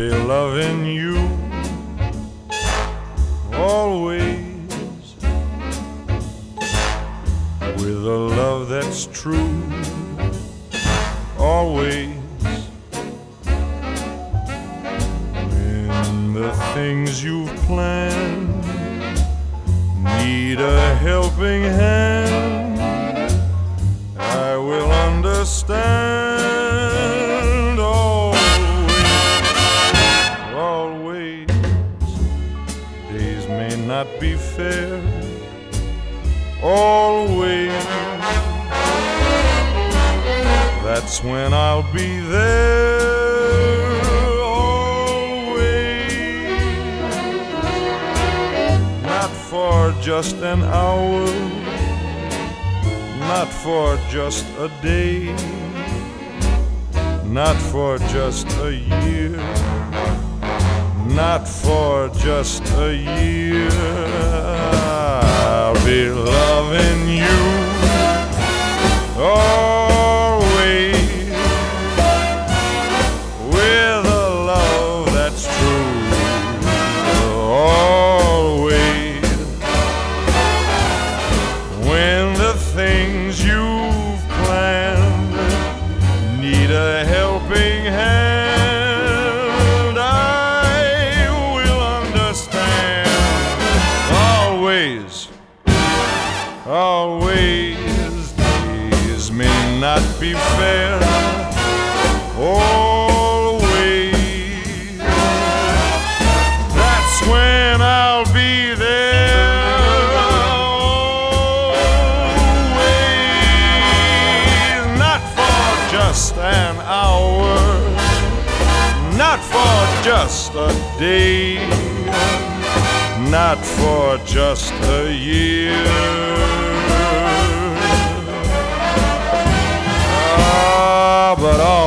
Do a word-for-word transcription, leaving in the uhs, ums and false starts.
be loving you always, with a love that's true always. When the things you've planned need a helping hand, I will understand always, always. Days may not be fair, always. That's when I'll be there, always. Not for just an hour, not for just a day, not for just a year, not for just a year. I'll be loving you always, with a love that's true always. When the things you've planned need a helping hand, I will understand always, always. Days may not be fair, always. That's when I'll be there, always. Not for just an hour, not for just a day, not for just a year. Ah, but all